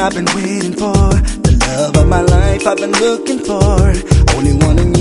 I've been waiting for, the love of my life I've been looking for, only one in